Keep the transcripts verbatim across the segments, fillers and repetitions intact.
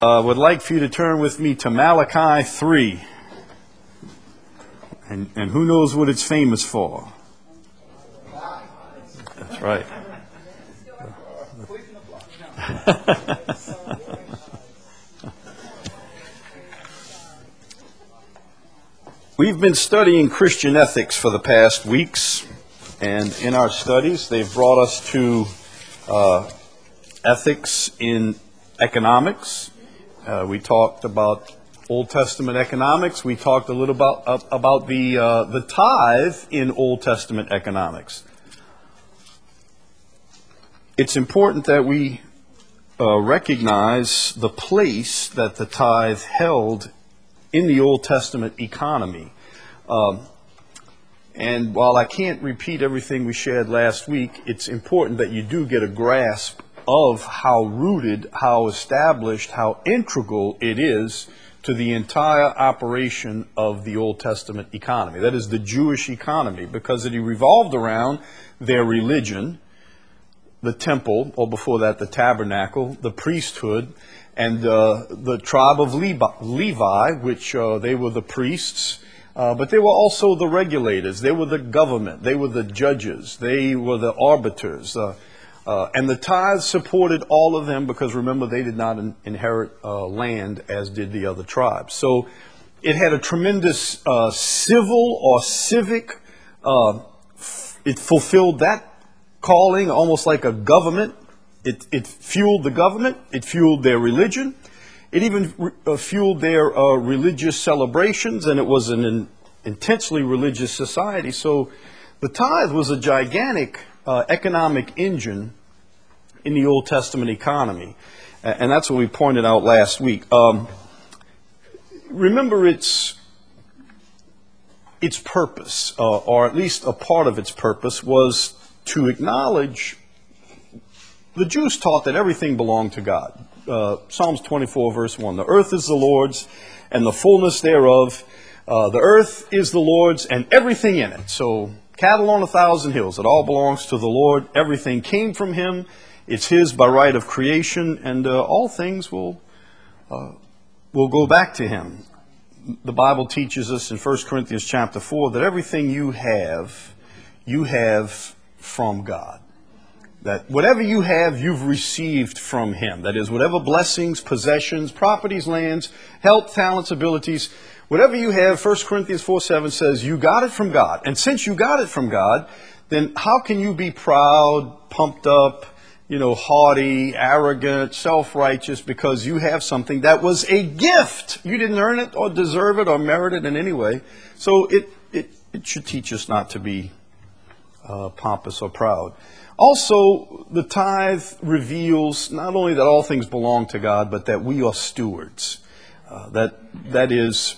I uh, would like for you to turn with me to Malachi three. And, and who knows what it's famous for? That's right. We've been studying Christian ethics for the past weeks, and in our studies they've brought us to uh, ethics in economics. Uh, we talked about Old Testament economics. We talked a little about uh, about the uh, the tithe in Old Testament economics. It's important that we uh, recognize the place that the tithe held in the Old Testament economy. Um, and while I can't repeat everything we shared last week, it's important that you do get a grasp of how rooted, how established, how integral it is to the entire operation of the Old Testament economy. That is the Jewish economy, because it revolved around their religion, the temple, or before that the tabernacle, the priesthood, and uh, the tribe of Levi, which uh, they were the priests, uh, but they were also the regulators. They were the government. They were the judges. They were the arbiters. Uh, uh, and the tithes supported all of them because, remember, they did not in- inherit uh, land as did the other tribes. So it had a tremendous uh, civil or civic, uh, f- it fulfilled that calling almost like a government. It, it fueled the government. It fueled their religion. It even re- uh, fueled their uh, religious celebrations, and it was an in, intensely religious society. So the tithe was a gigantic uh, economic engine in the Old Testament economy, and that's what we pointed out last week. Um, remember its its purpose, uh, or at least a part of its purpose, was to acknowledge. The Jews taught that everything belonged to God. Uh, Psalms twenty-four, verse one, the earth is the Lord's and the fullness thereof. Uh, the earth is the Lord's and everything in it. So cattle on a thousand hills, it all belongs to the Lord. Everything came from him. It's his by right of creation, and uh, all things will, uh, will go back to him. The Bible teaches us in First Corinthians chapter four that everything you have, you have from God. That whatever you have, you've received from him. That is, whatever blessings, possessions, properties, lands, health, talents, abilities, whatever you have, First Corinthians four seven says, you got it from God. And since you got it from God, then how can you be proud, pumped up, you know, haughty, arrogant, self-righteous, because you have something that was a gift? You didn't earn it or deserve it or merit it in any way. So it, it, it should teach us not to be uh, pompous or proud. Also, the tithe reveals not only that all things belong to God, but that we are stewards. Uh, that that is,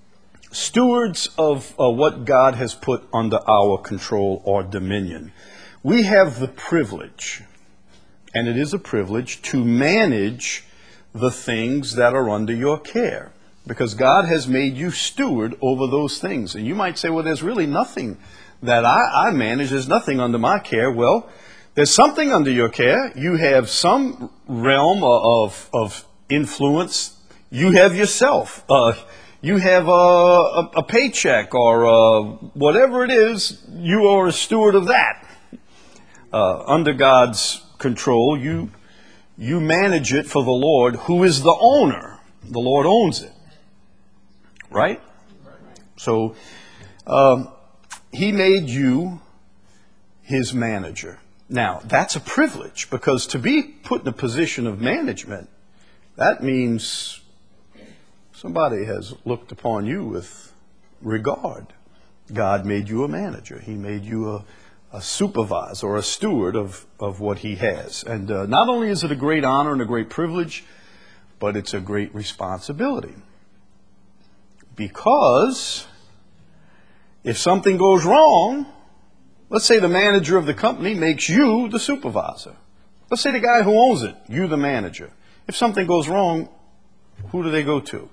stewards of uh, what God has put under our control or dominion. We have the privilege, and it is a privilege, to manage the things that are under your care, because God has made you steward over those things. And you might say, well, there's really nothing that I, I manage. There's nothing under my care. Well, there's something under your care. You have some realm of, of influence. You have yourself. Uh, you have a, a, a paycheck or a, whatever it is, you are a steward of that. Uh, under God's control, you, you manage it for the Lord, who is the owner. The Lord owns it. Right? So, um, he made you his manager. Now, that's a privilege, because to be put in a position of management, that means somebody has looked upon you with regard. God made you a manager. He made you a, a supervisor or a steward of, of what he has. And uh, not only is it a great honor and a great privilege, but it's a great responsibility. Because if something goes wrong, let's say the manager of the company makes you the supervisor. Let's say the guy who owns it, you the manager. If something goes wrong, who do they go to?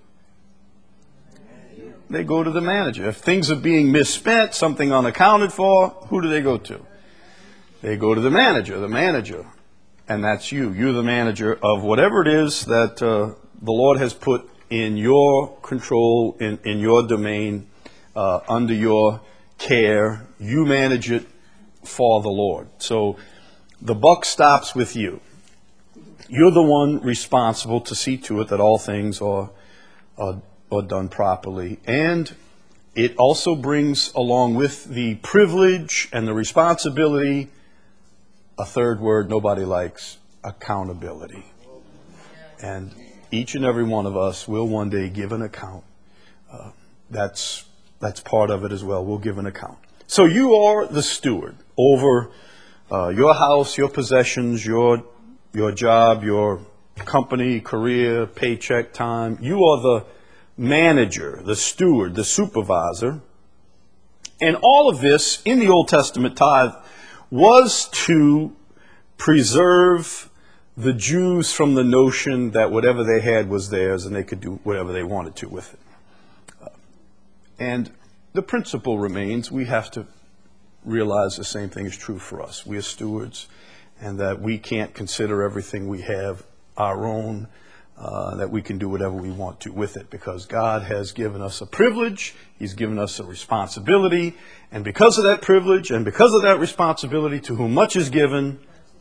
They go to the manager. If things are being misspent, something unaccounted for, who do they go to? They go to the manager, the manager. And that's you. You're the manager of whatever it is that uh, the Lord has put in your control, in, in your domain, uh, under your care. You manage it for the Lord. So the buck stops with you. You're the one responsible to see to it that all things are, are, are done properly. And it also brings along with the privilege and the responsibility a third word nobody likes: accountability. And each and every one of us will one day give an account. Uh, that's, that's part of it as well. We'll give an account. So you are the steward over uh, your house, your possessions, your your job, your company, career, paycheck, time. You are the manager, the steward, the supervisor. And all of this in the Old Testament tithe was to preserve the Jews from the notion that whatever they had was theirs and they could do whatever they wanted to with it. Uh, and the principle remains, we have to realize the same thing is true for us. We are stewards, and that we can't consider everything we have our own, uh, that we can do whatever we want to with it, because God has given us a privilege, He's given us a responsibility, and because of that privilege and because of that responsibility, to whom much is given,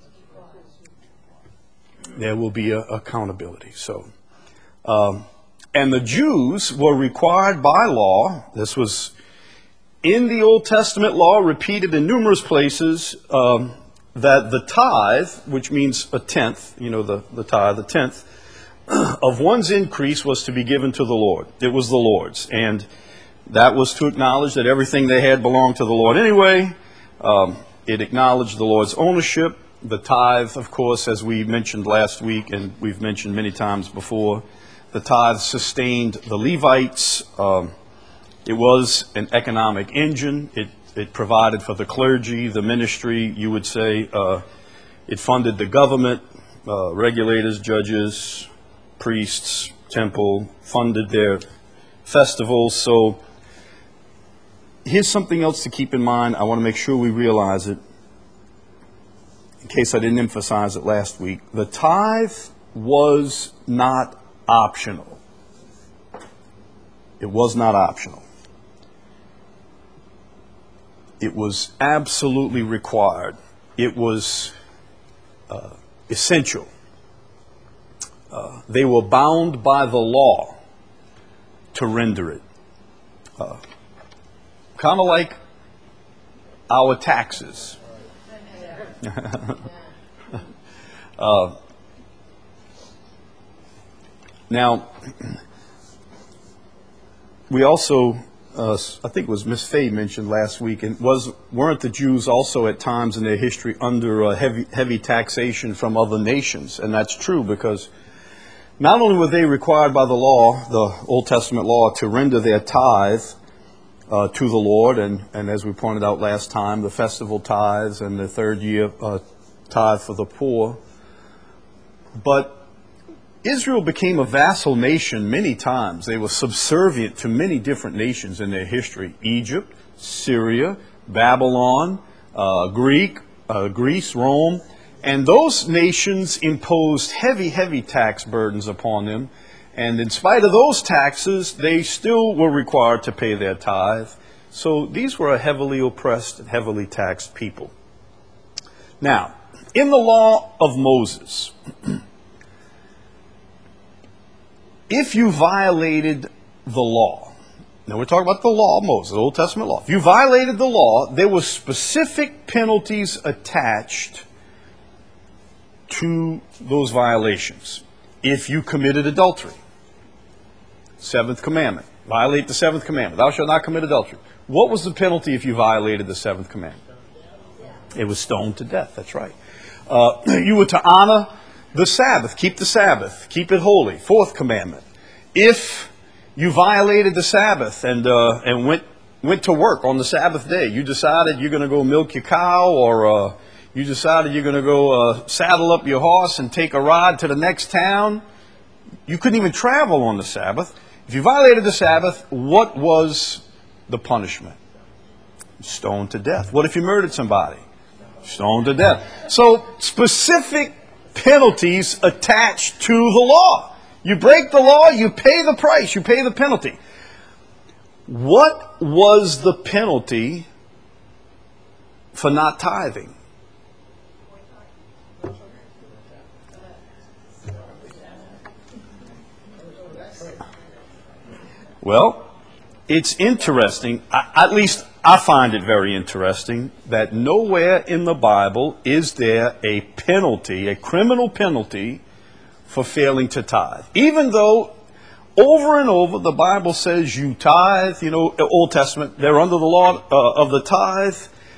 there will be a accountability. So, um, and the Jews were required by law, this was in the Old Testament law, repeated in numerous places, um, that the tithe, which means a tenth, you know, the, the tithe, the tenth, of one's increase was to be given to the Lord. It was the Lord's. And that was to acknowledge that everything they had belonged to the Lord anyway. Um, it acknowledged the Lord's ownership. The tithe, of course, as we mentioned last week, and we've mentioned many times before, the tithe sustained the Levites. Um, it was an economic engine. It It provided for the clergy, the ministry, you would say. Uh, it funded the government, uh, regulators, judges, priests, temple, funded their festivals. So here's something else to keep in mind. I want to make sure we realize it, in case I didn't emphasize it last week. The tithe was not optional. It was not optional. It was absolutely required. It was uh, essential. Uh, they were bound by the law to render it. Uh, kind of like our taxes. uh, now, we also... Uh, I think it was Miss Fay mentioned last week, and was weren't the Jews also at times in their history under uh, heavy heavy taxation from other nations? And that's true, because not only were they required by the law, the Old Testament law, to render their tithe uh, to the Lord, and, and as we pointed out last time, the festival tithes and the third year uh, tithe for the poor, but Israel became a vassal nation many times. They were subservient to many different nations in their history. Egypt, Syria, Babylon, uh, Greek, uh, Greece, Rome. And those nations imposed heavy, heavy tax burdens upon them. And in spite of those taxes, they still were required to pay their tithe. So these were a heavily oppressed and heavily taxed people. Now, in the law of Moses, if you violated the law, now we're talking about the law of Moses, the Old Testament law. If you violated the law, there were specific penalties attached to those violations. If you committed adultery, seventh commandment, violate the seventh commandment, thou shalt not commit adultery. What was the penalty if you violated the seventh commandment? It was stoned to death, that's right. Uh, you were to honor the Sabbath, keep the Sabbath, keep it holy, fourth commandment. If you violated the Sabbath and uh, and went went to work on the Sabbath day, you decided you're going to go milk your cow, or uh, you decided you're going to go uh, saddle up your horse and take a ride to the next town, you couldn't even travel on the Sabbath. If you violated the Sabbath, what was the punishment? Stoned to death. What if you murdered somebody? Stoned to death. So specific penalties attached to the law. You break the law, you pay the price, you pay the penalty. What was the penalty for not tithing? Well, it's interesting, at least I find it very interesting, that nowhere in the Bible is there a penalty, a criminal penalty, for failing to tithe. Even though over and over the Bible says you tithe, you know, Old Testament, they're under the law uh, of the tithe.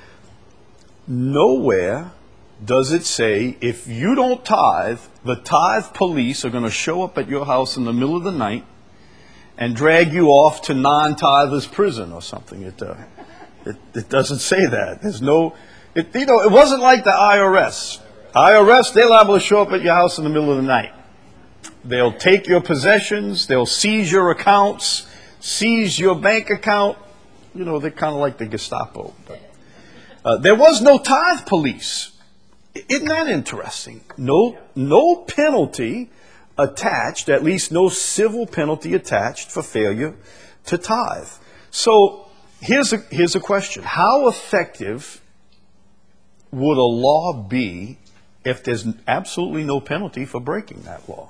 Nowhere does it say if you don't tithe, the tithe police are going to show up at your house in the middle of the night and drag you off to non-tithers prison or something. It, uh, it, it doesn't say that. There's no, it, you know, it wasn't like the I R S. I R S, they're liable to show up at your house in the middle of the night. They'll take your possessions, they'll seize your accounts, seize your bank account. You know, they're kind of like the Gestapo. But, uh, there was no tithe police. Isn't that interesting? No, no penalty attached, at least no civil penalty attached for failure to tithe. So here's a, here's a question. How effective would a law be if there's absolutely no penalty for breaking that law?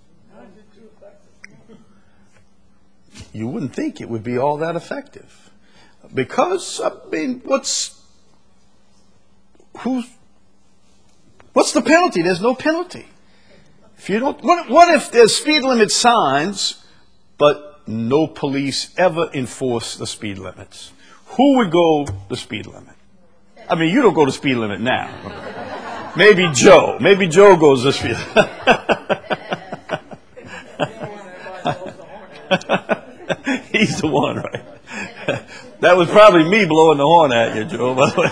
You wouldn't think it would be all that effective. Because, I mean, what's, who's, what's the penalty? There's no penalty. If you don't, what, what if there's speed limit signs, but no police ever enforce the speed limits? Who would go the speed limit? I mean, you don't go the speed limit now. Maybe Joe. Maybe Joe goes the speed limit. He's the one, right? That was probably me blowing the horn at you, Joe, by the way.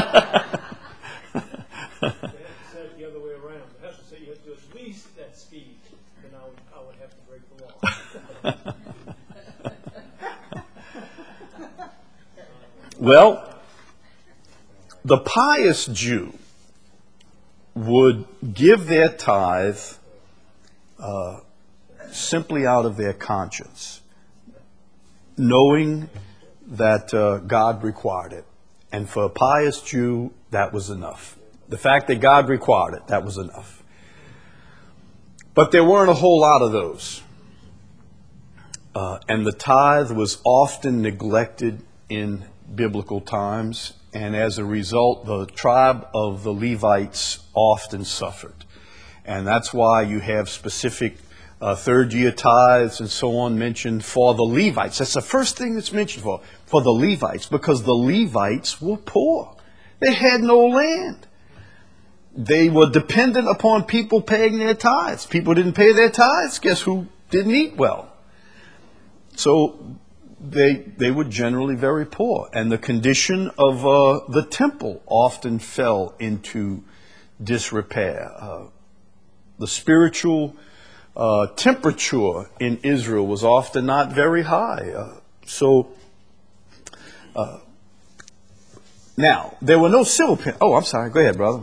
The other way around. It has to say you have to at least that speed, then I would, I would have to break the law. Well, the pious Jew would give their tithe uh, simply out of their conscience, knowing that uh, God required it. And for a pious Jew, that was enough. The fact that God required it, that was enough. But there weren't a whole lot of those. Uh, and the tithe was often neglected in biblical times. And as a result, the tribe of the Levites often suffered. And that's why you have specific Uh, third year tithes and so on mentioned for the Levites. That's the first thing that's mentioned for, for the Levites, because the Levites were poor. They had no land. They were dependent upon people paying their tithes. People didn't pay their tithes. Guess who didn't eat well? So they, they were generally very poor. And the condition of uh, the temple often fell into disrepair. Uh, the spiritual Uh, temperature in Israel was often not very high. Uh, so, uh, now, there were no civil pen- Oh, I'm sorry. Go ahead, brother.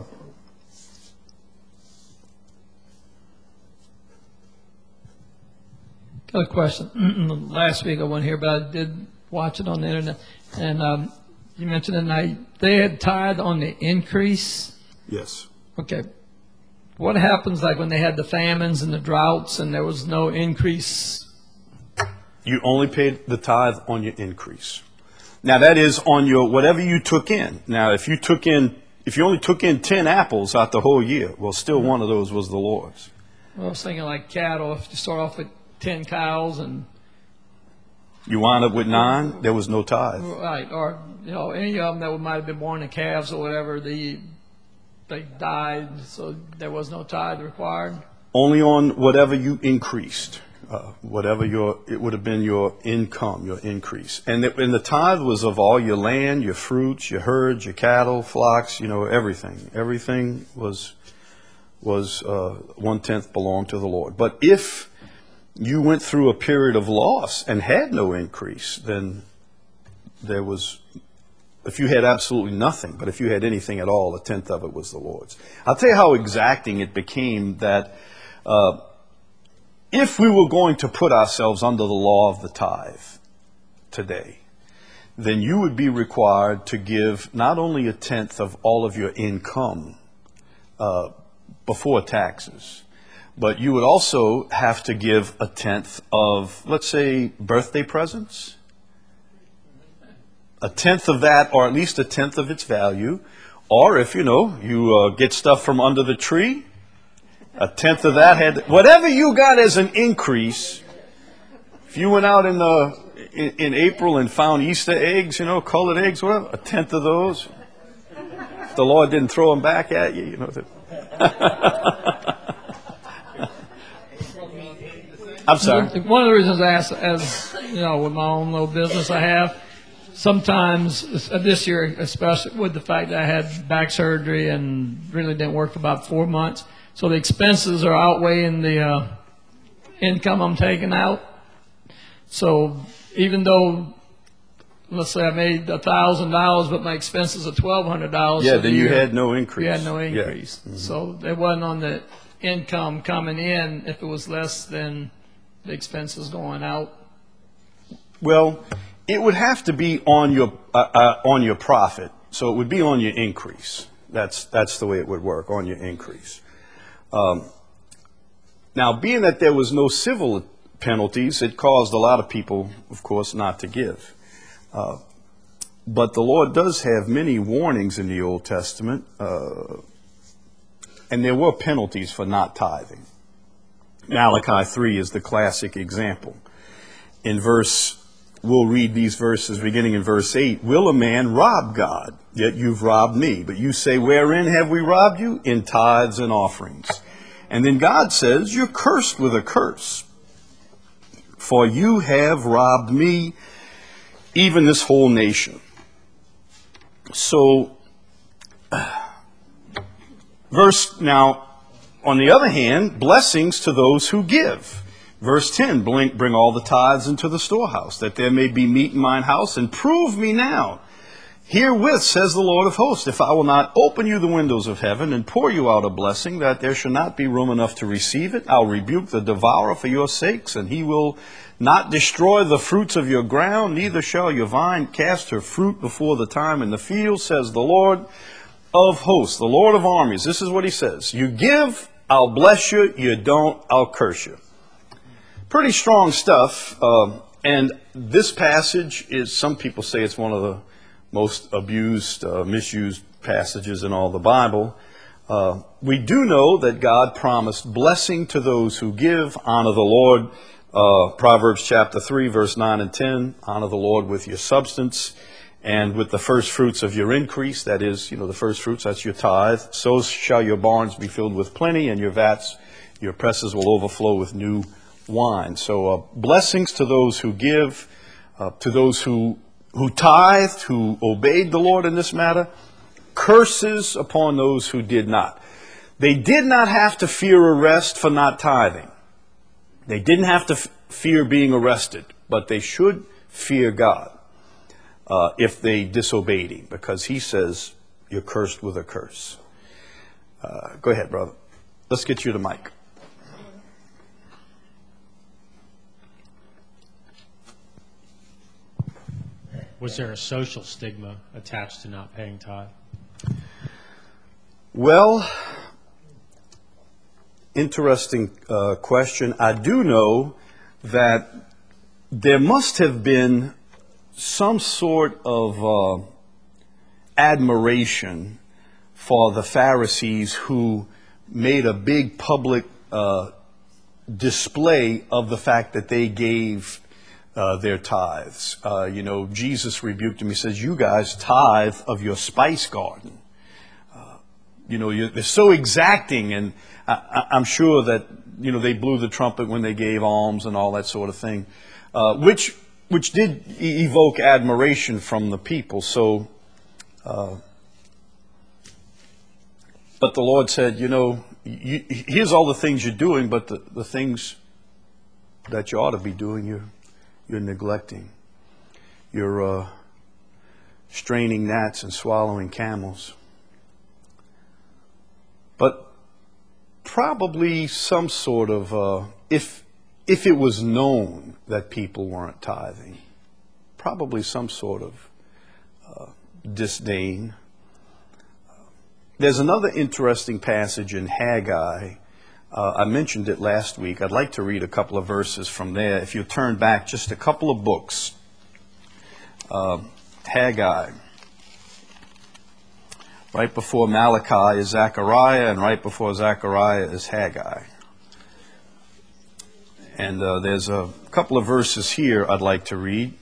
Got a question. Last week I wasn't here, but I did watch it on the internet. And um, you mentioned tonight they had tithe on the increase. Yes. Okay. What happens like when they had the famines and the droughts and there was no increase? You only paid the tithe on your increase. Now that is on your whatever you took in. Now if you took in, if you only took in ten apples out the whole year, well, still one of those was the Lord's. Well, I was thinking like cattle. If you start off with ten cows and you wind up with nine, there was no tithe. Right, or you know any of them that might have been born in calves or whatever, the they died, so there was no tithe required? Only on whatever you increased, uh, whatever your, it would have been your income, your increase. And the, and the tithe was of all your land, your fruits, your herds, your cattle, flocks, you know, everything. Everything was, was uh, one-tenth belonged to the Lord. But if you went through a period of loss and had no increase, then there was... If you had absolutely nothing, but if you had anything at all, a tenth of it was the Lord's. I'll tell you how exacting it became that uh, if we were going to put ourselves under the law of the tithe today, then you would be required to give not only a tenth of all of your income uh, before taxes, but you would also have to give a tenth of, let's say, birthday presents. A tenth of that, or at least a tenth of its value. Or if, you know, you uh, get stuff from under the tree, a tenth of that had, whatever you got as an increase, if you went out in the in, in April and found Easter eggs, you know, colored eggs, whatever, a tenth of those. If the Lord didn't throw them back at you, you know. The I'm sorry. One of the reasons I asked, as you know, with my own little business I have, sometimes, this year especially, with the fact that I had back surgery and really didn't work for about four months, so the expenses are outweighing the uh, income I'm taking out. So even though, let's say I made a thousand dollars, but my expenses are twelve hundred dollars. Yeah, then you had no increase. You had no increase. Yeah. Mm-hmm. So it wasn't on the income coming in if it was less than the expenses going out. Well, it would have to be on your uh, uh, on your profit, so it would be on your increase. That's that's the way it would work, on your increase. Um, now, being that there was no civil penalties, it caused a lot of people, of course, not to give. Uh, but the Lord does have many warnings in the Old Testament, uh, and there were penalties for not tithing. Malachi three is the classic example. In verse, we'll read these verses beginning in verse eight. Will a man rob God? Yet you've robbed me. But you say, wherein have we robbed you? In tithes and offerings. And then God says, you're cursed with a curse. For you have robbed me, even this whole nation. So, verse, now, on the other hand, blessings to those who give. Verse ten, bring, bring all the tithes into the storehouse, that there may be meat in mine house, and prove me now. Herewith, says the Lord of hosts, if I will not open you the windows of heaven and pour you out a blessing, that there shall not be room enough to receive it, I'll rebuke the devourer for your sakes, and he will not destroy the fruits of your ground, neither shall your vine cast her fruit before the time in the field, says the Lord of hosts, the Lord of armies. This is what he says. You give, I'll bless you. You don't, I'll curse you. Pretty strong stuff. Uh, and this passage is, some people say it's one of the most abused, uh, misused passages in all the Bible. Uh, we do know that God promised blessing to those who give, honor the Lord. Uh, Proverbs chapter three, verse nine and ten, honor the Lord with your substance and with the first fruits of your increase. That is, you know, the first fruits, that's your tithe. So shall your barns be filled with plenty, and your vats, your presses will overflow with new wine. So uh, blessings to those who give, uh, to those who who tithed, who obeyed the Lord in this matter. Curses upon those who did not. They did not have to fear arrest for not tithing. They didn't have to f- fear being arrested, but they should fear God uh, if they disobeyed him, because he says you're cursed with a curse. Uh, go ahead, brother. Let's get you the mic. Was there a social stigma attached to not paying tithe? Well, interesting uh, question. I do know that there must have been some sort of uh, admiration for the Pharisees who made a big public uh, display of the fact that they gave Uh, their tithes. Uh, you know, Jesus rebuked them. He says, you guys tithe of your spice garden. Uh, you know, you're, they're so exacting, and I, I'm sure that, you know, they blew the trumpet when they gave alms and all that sort of thing, uh, which which did e- evoke admiration from the people. So, uh, but the Lord said, you know, you, here's all the things you're doing, but the, the things that you ought to be doing, you're You're neglecting. You're uh, straining gnats and swallowing camels. But probably some sort of, uh, if if it was known that people weren't tithing, probably some sort of uh, disdain. There's another interesting passage in Haggai. Uh, I mentioned it last week. I'd like to read a couple of verses from there. If you turn back just a couple of books. Uh, Haggai. Right before Malachi is Zechariah, and right before Zechariah is Haggai. And uh, there's a couple of verses here I'd like to read.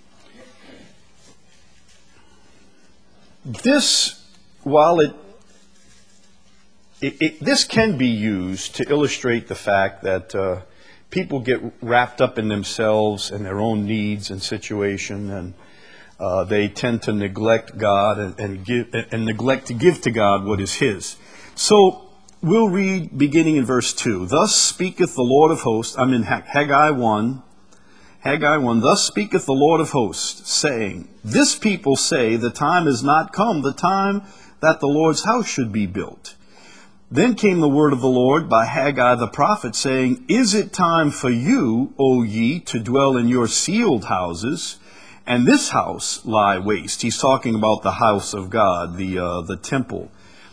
This, while it, it, it this can be used to illustrate the fact that uh, people get wrapped up in themselves and their own needs and situation, and uh, they tend to neglect God and, and give and neglect to give to God what is His. So we'll read beginning in verse two. Thus speaketh the Lord of hosts. I'm in Haggai one. Haggai one. Thus speaketh the Lord of hosts, saying, This people say, the time is not come, the time that the Lord's house should be built. Then came the word of the Lord by Haggai the prophet, saying, Is it time for you, O ye, to dwell in your sealed houses, and this house lie waste? He's talking about the house of God, the uh, the temple.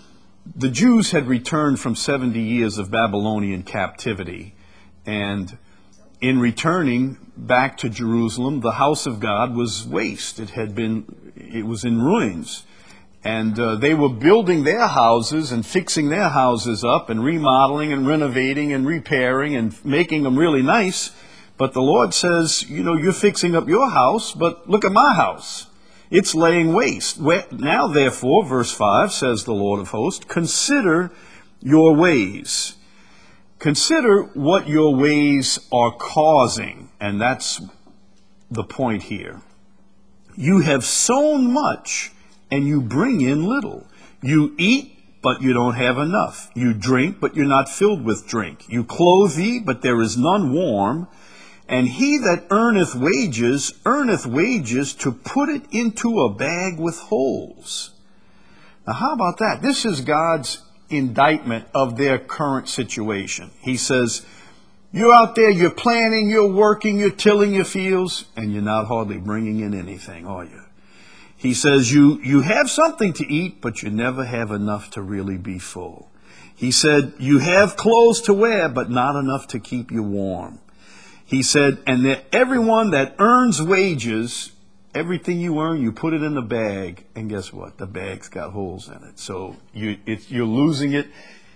The Jews had returned from seventy years of Babylonian captivity, and in returning back to Jerusalem, the house of God was waste. It had been, it was in ruins. And uh, they were building their houses and fixing their houses up and remodeling and renovating and repairing and making them really nice. But the Lord says, you know, you're fixing up your house, but look at my house. It's laying waste. Now, therefore, verse five says the Lord of hosts, consider your ways. Consider what your ways are causing. And that's the point here. You have sown much and you bring in little. You eat, but you don't have enough. You drink, but you're not filled with drink. You clothe thee, but there is none warm. And he that earneth wages, earneth wages to put it into a bag with holes. Now, how about that? This is God's indictment of their current situation. He says, you're out there, you're planting, you're working, you're tilling your fields, and you're not hardly bringing in anything, are you? He says, you, you have something to eat, but you never have enough to really be full. He said, you have clothes to wear, but not enough to keep you warm. He said, and that everyone that earns wages, everything you earn, you put it in the bag, and guess what? The bag's got holes in it. So you, it, you're losing it.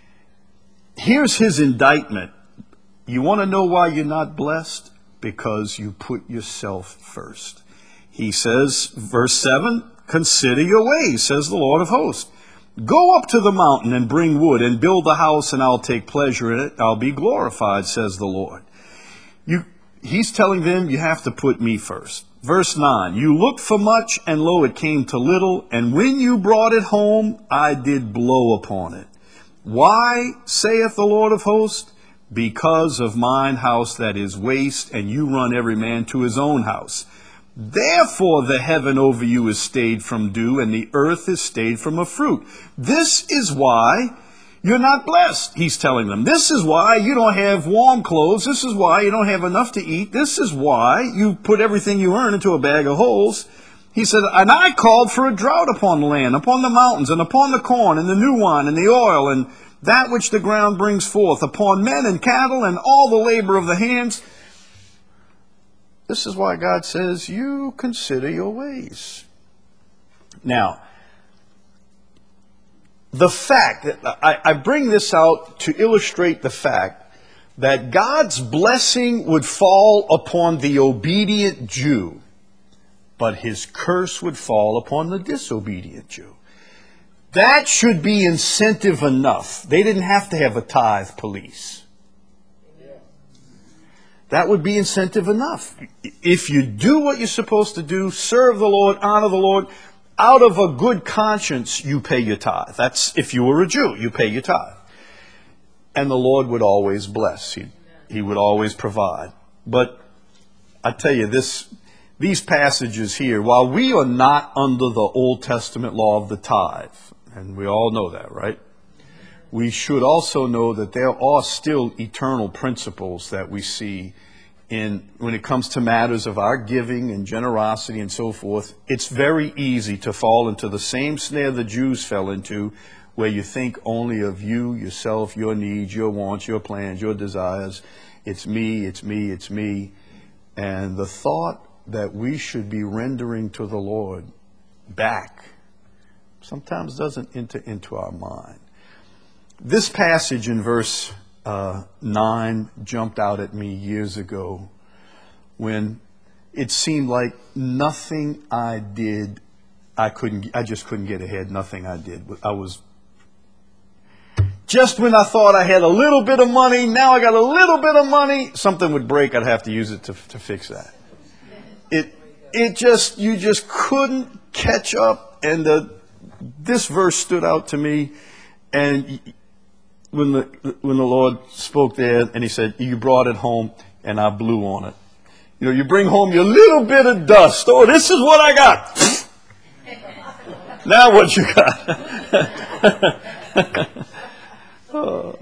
Here's his indictment. You want to know why you're not blessed? Because you put yourself first. He says, verse seven, consider your ways, says the Lord of hosts. Go up to the mountain and bring wood and build a house, and I'll take pleasure in it. I'll be glorified, says the Lord. You, he's telling them you have to put me first. Verse nine, you looked for much, and lo, it came to little, and when you brought it home, I did blow upon it. Why, saith the Lord of hosts? Because of mine house that is waste, and you run every man to his own house. Therefore the heaven over you is stayed from dew, and the earth is stayed from a fruit. This is why you're not blessed, he's telling them. This is why you don't have warm clothes. This is why you don't have enough to eat. This is why you put everything you earn into a bag of holes. He said, and I called for a drought upon the land, upon the mountains, and upon the corn, and the new wine, and the oil, and that which the ground brings forth, upon men and cattle, and all the labor of the hands. This is why God says, you consider your ways. Now, the fact that I, I bring this out to illustrate the fact that God's blessing would fall upon the obedient Jew, but his curse would fall upon the disobedient Jew. That should be incentive enough. They didn't have to have a tithe police. That would be incentive enough. If you do what you're supposed to do, serve the Lord, honor the Lord, out of a good conscience, you pay your tithe. That's if you were a Jew, you pay your tithe. And the Lord would always bless. He, he would always provide. But I tell you, this, these passages here, while we are not under the Old Testament law of the tithe, and we all know that, right? We should also know that there are still eternal principles that we see in when it comes to matters of our giving and generosity and so forth, it's very easy to fall into the same snare the Jews fell into, where you think only of you, yourself, your needs, your wants, your plans, your desires. It's me, it's me, it's me. And the thought that we should be rendering to the Lord back sometimes doesn't enter into our mind. This passage in verse uh, nine jumped out at me years ago when it seemed like nothing I did, I couldn't, I just couldn't get ahead. Nothing I did. I was, just when I thought I had a little bit of money, now I got a little bit of money, something would break, I'd have to use it to, to fix that. It, it just, you just couldn't catch up, and the, this verse stood out to me, and when the, when the Lord spoke there, and he said, you brought it home, and I blew on it. You know, you bring home your little bit of dust. Oh, this is what I got. Now what you got? Oh.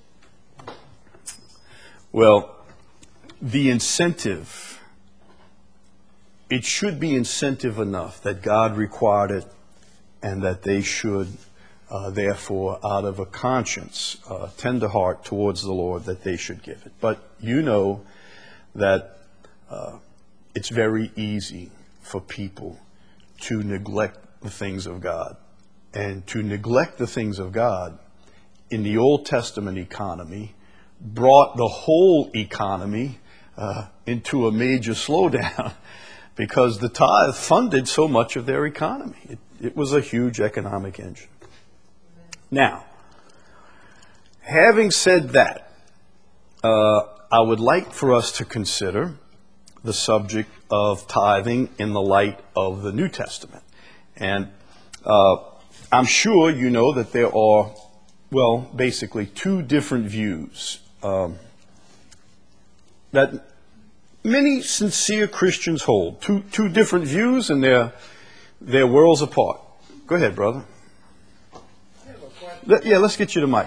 Well, the incentive, it should be incentive enough that God required it, and that they should, uh, therefore, out of a conscience, uh, tender heart towards the Lord, that they should give it. But you know that uh, it's very easy for people to neglect the things of God. And to neglect the things of God in the Old Testament economy brought the whole economy uh, into a major slowdown because the tithe funded so much of their economy. It, it was a huge economic engine. Now, having said that, uh, I would like for us to consider the subject of tithing in the light of the New Testament. And uh, I'm sure you know that there are, well, basically two different views um, that many sincere Christians hold. Two two different views, and they're, they're worlds apart. Go ahead, brother. Let, yeah, let's get you the mic.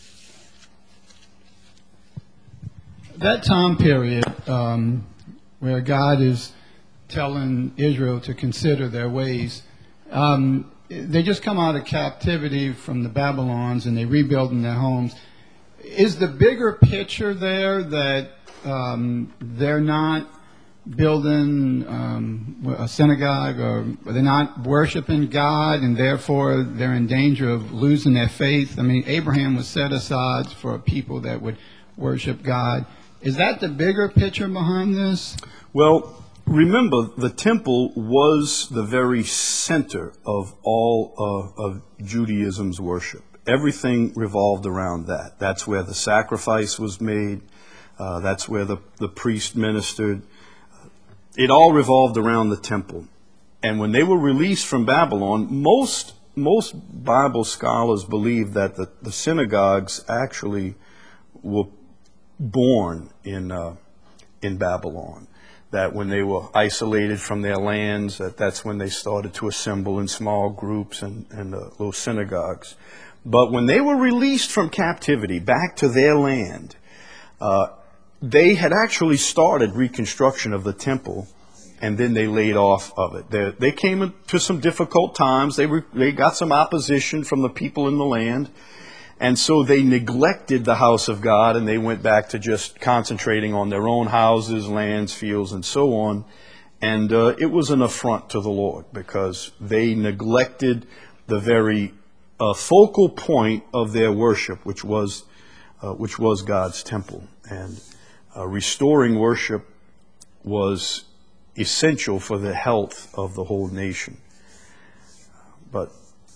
That time period um, where God is telling Israel to consider their ways, um, they just come out of captivity from the Babylons and they're rebuilding their homes. Is the bigger picture there that um, they're not building um, a synagogue, or they're not worshiping God, and therefore they're in danger of losing their faith? I mean, Abraham was set aside for a people that would worship God. Is that the bigger picture behind this? Well, remember, the temple was the very center of all uh, of Judaism's worship. Everything revolved around that. That's where the sacrifice was made. Uh, that's where the, the priest ministered. It all revolved around the temple. And when they were released from Babylon, most most Bible scholars believe that the, the synagogues actually were born in uh, in Babylon. That when they were isolated from their lands, that that's when they started to assemble in small groups and, and uh, little synagogues. But when they were released from captivity back to their land, uh, they had actually started reconstruction of the temple, and then they laid off of it. They, they came into some difficult times. They, re, they got some opposition from the people in the land, and so they neglected the house of God, and they went back to just concentrating on their own houses, lands, fields, and so on. And uh, it was an affront to the Lord because they neglected the very uh, focal point of their worship, which was uh, which was God's temple. And uh, restoring worship was essential for the health of the whole nation. But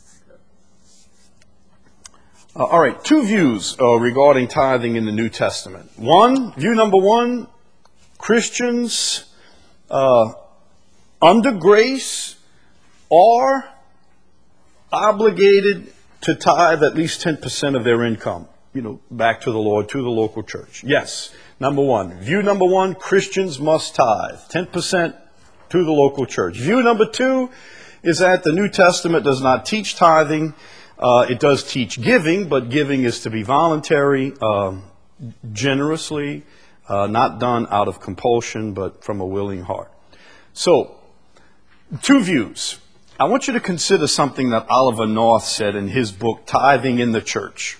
Uh, all right, two views uh, regarding tithing in the New Testament. One, view number one, Christians uh, under grace are obligated to tithe at least ten percent of their income, you know, back to the Lord, to the local church. Yes, number one. View number one, Christians must tithe, ten percent to the local church. View number two is that the New Testament does not teach tithing. Uh, it does teach giving, but giving is to be voluntary, um, generously, uh, not done out of compulsion, but from a willing heart. So, two views. I want you to consider something that Oliver North said in his book, Tithing in the Church.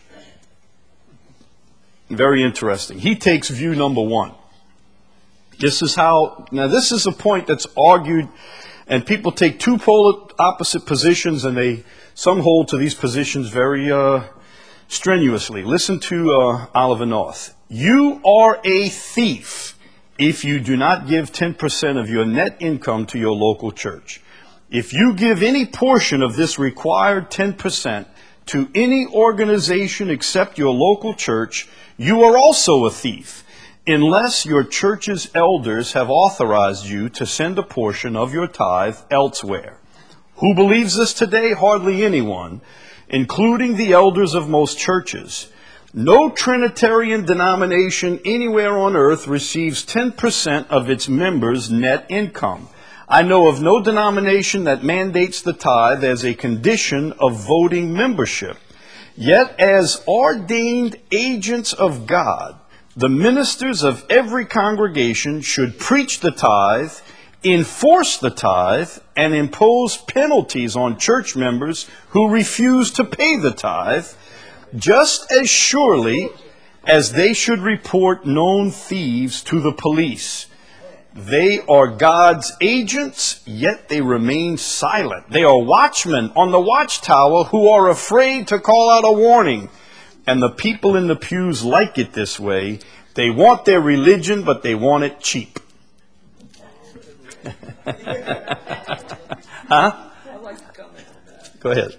Very interesting. He takes view number one. This is how, now this is a point that's argued, and people take two polar opposite positions, and they, some hold to these positions very uh, strenuously. Listen to uh, Oliver North. You are a thief if you do not give ten percent of your net income to your local church. If you give any portion of this required ten percent to any organization except your local church, you are also a thief, unless your church's elders have authorized you to send a portion of your tithe elsewhere. Who believes this today? Hardly anyone, including the elders of most churches. No Trinitarian denomination anywhere on earth receives ten percent of its members' net income. I know of no denomination that mandates the tithe as a condition of voting membership. Yet, as ordained agents of God, the ministers of every congregation should preach the tithe, enforce the tithe, and impose penalties on church members who refuse to pay the tithe, just as surely as they should report known thieves to the police. They are God's agents, yet they remain silent. They are watchmen on the watchtower who are afraid to call out a warning. And the people in the pews like it this way. They want their religion, but they want it cheap. Huh? Go ahead.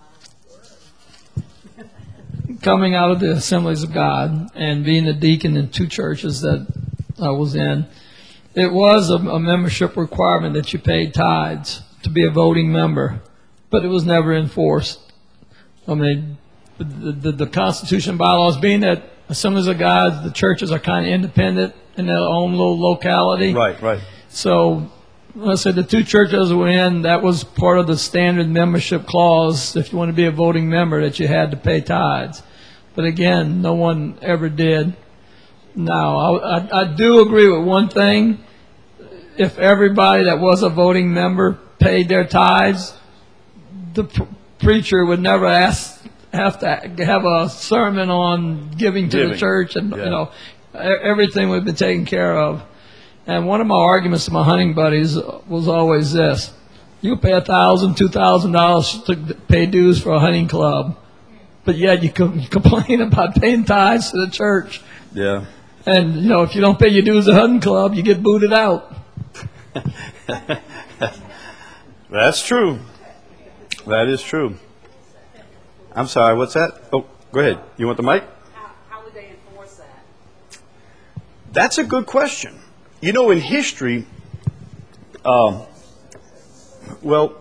Coming out of the Assemblies of God and being a deacon in two churches that I was in, it was a, a membership requirement that you paid tithes to be a voting member, but it was never enforced. I mean, the, the, the Constitution bylaws, being that Assemblies of God, the churches are kind of independent in their own little locality. Right, right. So, like I said, the two churches we were in, that was part of the standard membership clause, if you want to be a voting member, that you had to pay tithes. But again, no one ever did. Now, I, I, I do agree with one thing. If everybody that was a voting member paid their tithes, the pr- preacher would never ask, have to have a sermon on giving to Giving. the church, and Yeah. you know, e- everything would be taken care of. And one of my arguments to my hunting buddies was always this: you pay a thousand, two thousand dollars to pay dues for a hunting club, but yet you, co- you complain about paying tithes to the church. Yeah. And, you know, if you don't pay your dues at hunting club, you get booted out. That's true. That is true. I'm sorry, what's that? Oh, go ahead. You want the mic? How, how would they enforce that? That's a good question. You know, in history, um, well,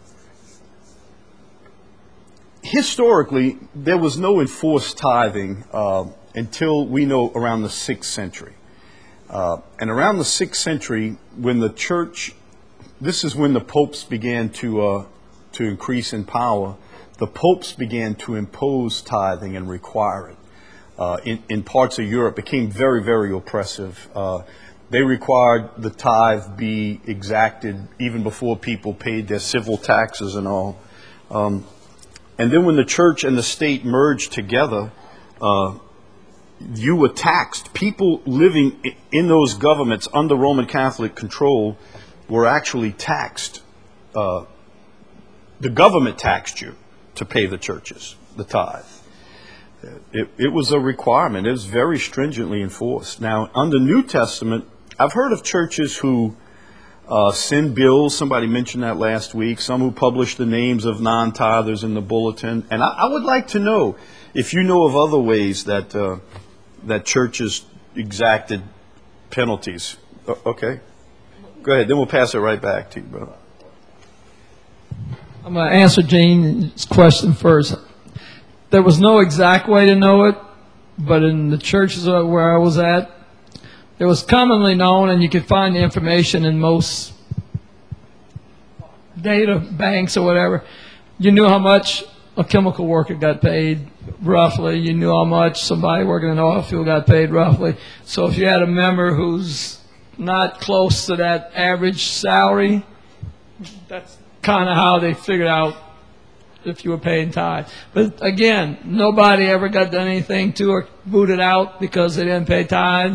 historically, there was no enforced tithing uh, until we know around the sixth century. Uh, and around the sixth century, when the church, this is when the popes began to uh, to increase in power, the popes began to impose tithing and require it. Uh, in, in parts of Europe, it became very, very oppressive. Uh, they required the tithe be exacted even before people paid their civil taxes and all. Um, and then when the church and the state merged together, uh, you were taxed. People living in those governments under Roman Catholic control were actually taxed. Uh, the government taxed you to pay the churches, the tithe. It, it was a requirement. It was very stringently enforced. Now, under New Testament, I've heard of churches who uh, send bills. Somebody mentioned that last week. Some who publish the names of non-tithers in the bulletin. And I, I would like to know if you know of other ways that uh, that churches exacted penalties. O- okay. Go ahead. Then we'll pass it right back to you, brother. I'm going to answer Jane's question first. There was no exact way to know it, but in the churches where I was at, it was commonly known, and you could find the information in most data banks or whatever. You knew how much a chemical worker got paid roughly. You knew how much somebody working in the oil field got paid roughly. So if you had a member who's not close to that average salary, that's kind of how they figured out if you were paying tithe. But again, nobody ever got done anything to or booted out because they didn't pay tithe.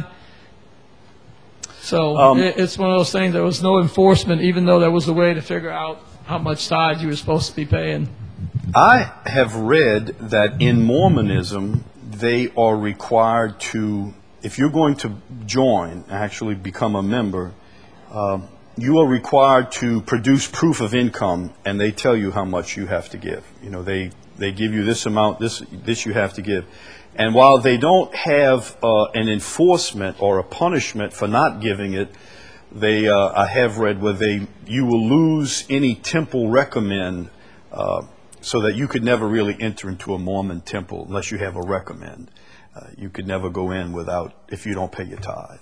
So Um, it, it's one of those things. There was no enforcement, even though there was a way to figure out how much tithe you were supposed to be paying. I have read that in Mormonism, they are required to, if you're going to join, actually become a member, um, you are required to produce proof of income, and they tell you how much you have to give. You know, they, they give you this amount, this, this you have to give. And while they don't have uh, an enforcement or a punishment for not giving it, they, uh, I have read where they, you will lose any temple recommend, uh, so that you could never really enter into a Mormon temple unless you have a recommend. Uh, you could never go in without, if you don't pay your tithe.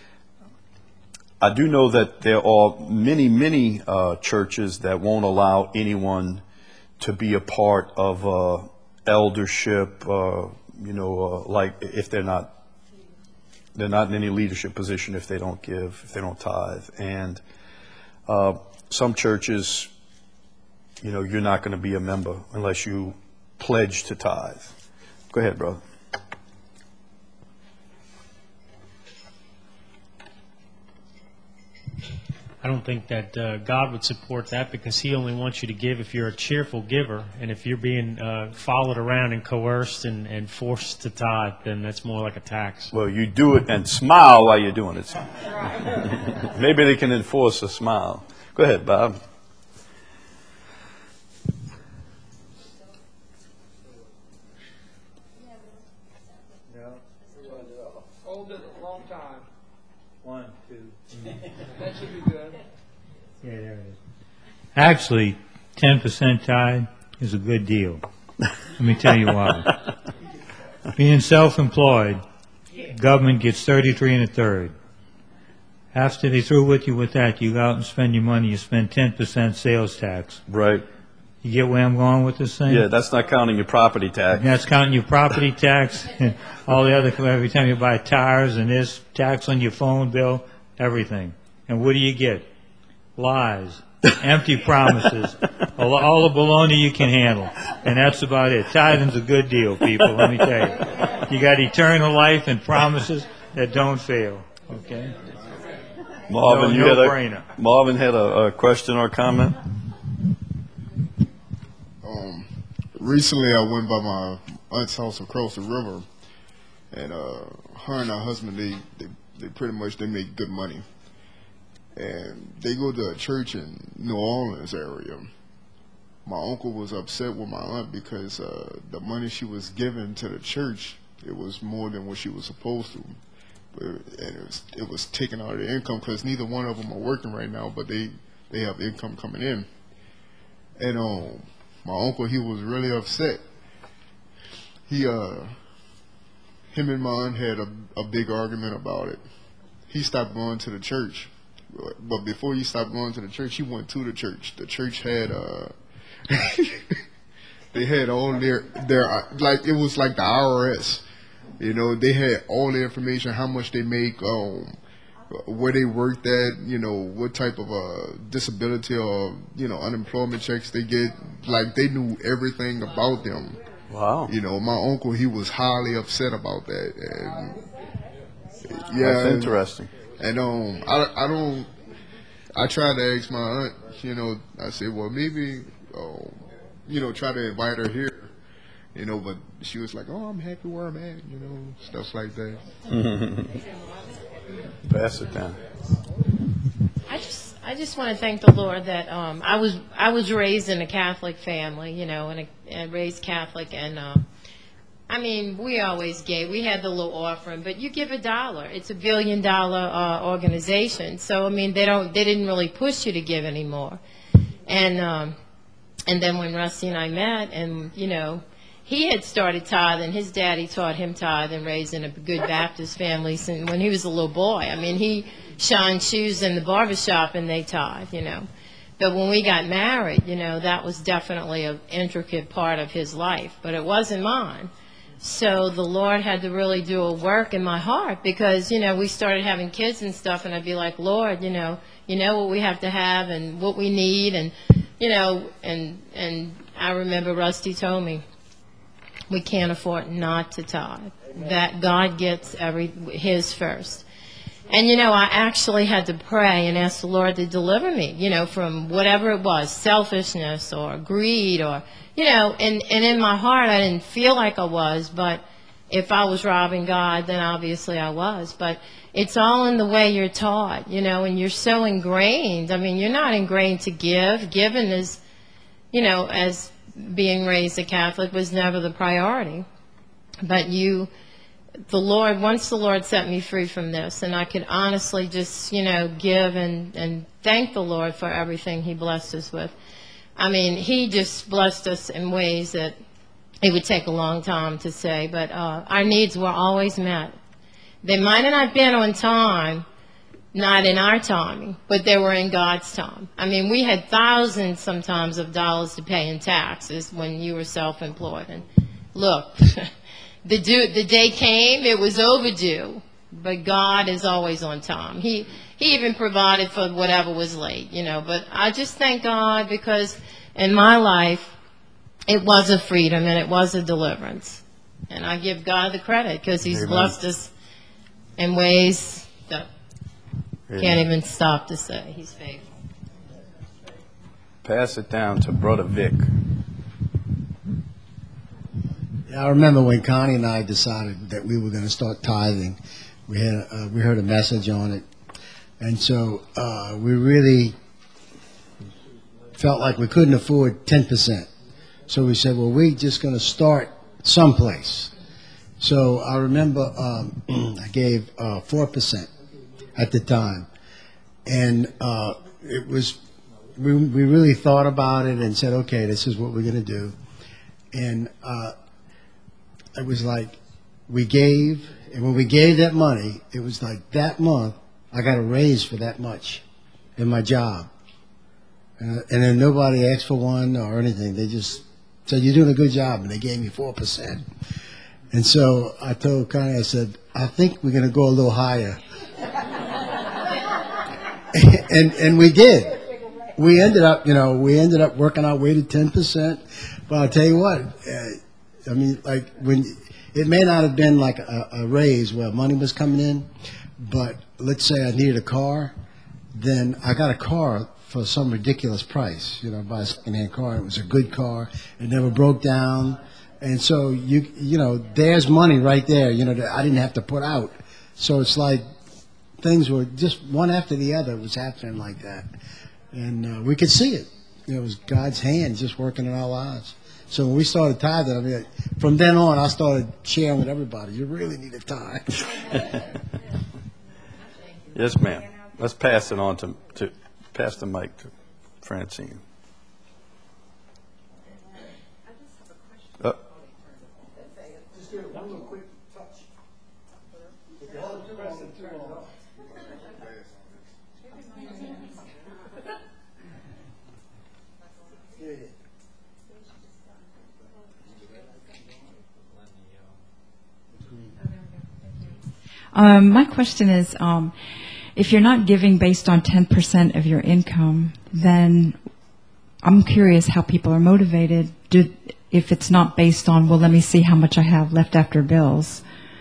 I do know that there are many, many uh, churches that won't allow anyone to be a part of uh, eldership, uh, you know, uh, like if they're not, they're not in any leadership position if they don't give, if they don't tithe. And uh, some churches, you know, you're not going to be a member unless you pledge to tithe. Go ahead, brother. I don't think that uh, God would support that, because He only wants you to give if you're a cheerful giver. And if you're being uh, followed around and coerced and, and forced to tithe, then that's more like a tax. Well, you do it and smile while you're doing it. Maybe they can enforce a smile. Go ahead, Bob. Hold it a long time. One, two. That should be good. Yeah, there it is. Actually, ten percent tithe is a good deal. Let me tell you why. Being self-employed, government gets thirty-three and a third. After they through with you with that, you go out and spend your money. You spend ten percent sales tax. Right. You get where I'm going with this thing? Yeah, that's not counting your property tax. That's counting your property tax, and all the other, every time you buy tires and this, tax on your phone bill, everything. And what do you get? Lies, empty promises, all, all the baloney you can handle. And that's about it. Tithing's a good deal, people, let me tell you. You got eternal life and promises that don't fail, okay? Marvin, No- you had no-brainer. a, Marvin had a, a question or comment? Um, recently I went by my aunt's house across the river, and uh, her and her husband, they, they, they pretty much, they make good money. And they go to a church in New Orleans area. My uncle was upset with my aunt because uh, the money she was giving to the church, it was more than what she was supposed to. But, and it was, it was taken out of their income, because neither one of them are working right now, but they, they have income coming in. And um, my uncle, he was really upset. He, uh, him and my aunt had a, a big argument about it. He stopped going to the church. But before he stopped going to the church, he went to the church. The church had, uh, they had all their, their, like, it was like the I R S. You know, they had all the information, how much they make, um, where they worked at, you know, what type of uh, disability or, you know, unemployment checks they get. Like, they knew everything about them. Wow. You know, my uncle, he was highly upset about that. And yeah, That's and- interesting. And um, I, I don't. I tried to ask my aunt. You know, I said, well, maybe, um, you know, try to invite her here. You know, but she was like, oh, I'm happy where I'm at. You know, stuff like that. Pass it down. I just, I just want to thank the Lord that um, I was, I was raised in a Catholic family, you know, and, a, and raised Catholic, and um, I mean, we always gave. We had the little offering, but you give a dollar. It's a billion dollar uh, organization, so I mean, they don't, they didn't really push you to give anymore. And um, and then when Rusty and I met, and you know, he had started tithing. His daddy taught him tithe and raised in a good Baptist family since when he was a little boy. I mean, he shined shoes in the barber shop and they tithe, you know. But when we got married, you know, that was definitely an intricate part of his life, but it wasn't mine. So the Lord had to really do a work in my heart because, you know, we started having kids and stuff, and I'd be like, Lord, you know, you know what we have to have and what we need, and, you know, and and I remember Rusty told me, we can't afford not to tithe. That God gets every his first. And, you know, I actually had to pray and ask the Lord to deliver me, you know, from whatever it was, selfishness or greed or, you know, and, and in my heart I didn't feel like I was, but if I was robbing God, then obviously I was. But it's all in the way you're taught, you know, and you're so ingrained. I mean, you're not ingrained to give. Giving is, you know, as being raised a Catholic was never the priority. But you... The Lord, once the Lord set me free from this, and I could honestly just, you know, give and, and thank the Lord for everything he blessed us with. I mean, he just blessed us in ways that it would take a long time to say, but uh, our needs were always met. They might have not been on time, not in our timing, but they were in God's time. I mean, we had thousands sometimes of dollars to pay in taxes when you were self-employed. And look... The, due, the day came, it was overdue, but God is always on time. He he even provided for whatever was late, you know. But I just thank God because in my life, it was a freedom and it was a deliverance. And I give God the credit because he's Amen. blessed us in ways that Amen. Can't even stop to say. He's faithful. Pass it down to Brother Vic. I remember when Connie and I decided that we were going to start tithing. We had uh, we heard a message on it, and so uh, we really felt like we couldn't afford ten percent. So we said, well, we're just going to start someplace. So I remember um, I gave uh, four percent at the time, and uh, it was we we really thought about it and said, okay, this is what we're going to do, and. Uh, It was like we gave, and when we gave that money, it was like that month I got a raise for that much in my job. Uh, and then nobody asked for one or anything. They just said, you're doing a good job, and they gave me four percent. And so I told Connie, I said, I think we're going to go a little higher. and and we did. We ended up, you know, we ended up working our way to ten percent. But I'll tell you what, uh, I mean, like when it may not have been like a, a raise where money was coming in, but let's say I needed a car, then I got a car for some ridiculous price. You know, buy a secondhand car. It was a good car. It never broke down, and so you you know, there's money right there. You know, that I didn't have to put out. So it's like things were just one after the other was happening like that, and uh, we could see it. It was God's hand just working in our lives. So when we started tithing, I mean, from then on, I started sharing with everybody. You really need a tithe. Yes, ma'am. Let's pass it on to, to pass the mic to Francine. Uh, Just do one little quick touch. If you hold it too long, it's too long. Um, my question is, um, if you're not giving based on ten percent of your income, then I'm curious how people are motivated do, if it's not based on, well, let me see how much I have left after bills.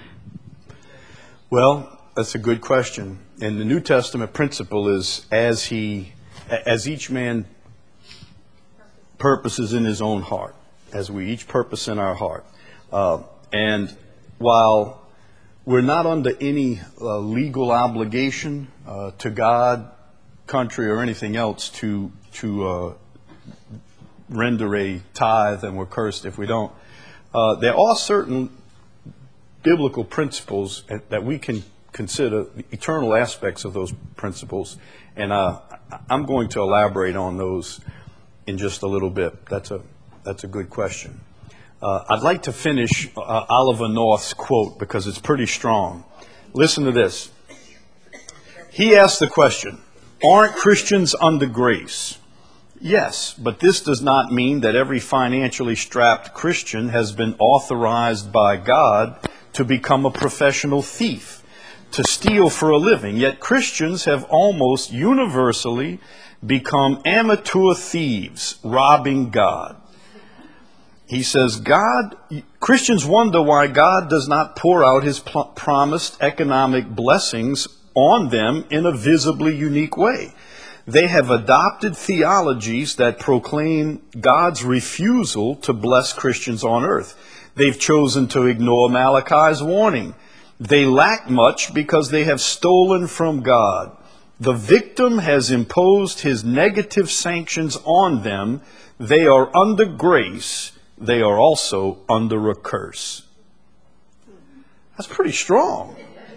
Well, that's a good question. And the New Testament principle is as he, as each man purposes in his own heart, as we each purpose in our heart. Uh, and while we're not under any uh, legal obligation uh, to God, country, or anything else to to uh, render a tithe, and we're cursed if we don't. Uh, there are certain biblical principles that we can consider the eternal aspects of those principles, and uh, I'm going to elaborate on those in just a little bit. That's a that's a good question. Uh, I'd like to finish uh, Oliver North's quote because it's pretty strong. Listen to this. He asked the question, aren't Christians under grace? Yes, but this does not mean that every financially strapped Christian has been authorized by God to become a professional thief, to steal for a living. Yet Christians have almost universally become amateur thieves, robbing God. He says, God, Christians wonder why God does not pour out his pl- promised economic blessings on them in a visibly unique way. They have adopted theologies that proclaim God's refusal to bless Christians on earth. They've chosen to ignore Malachi's warning. They lack much because they have stolen from God. The victim has imposed his negative sanctions on them. They are under grace. They are also under a curse. That's pretty strong.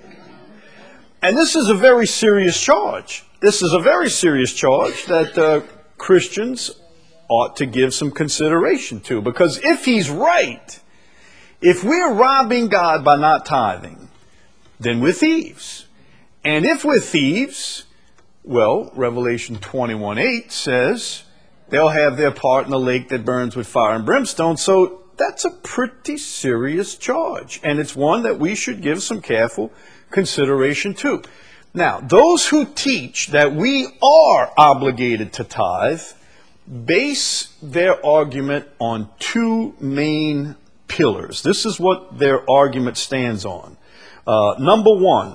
And this is a very serious charge. This is a very serious charge that uh, Christians ought to give some consideration to. Because if he's right, if we're robbing God by not tithing, then we're thieves. And if we're thieves, well, Revelation twenty-one eight says they'll have their part in the lake that burns with fire and brimstone. So that's a pretty serious charge. And it's one that we should give some careful consideration to. Now, those who teach that we are obligated to tithe base their argument on two main pillars. This is what their argument stands on. Uh, number one,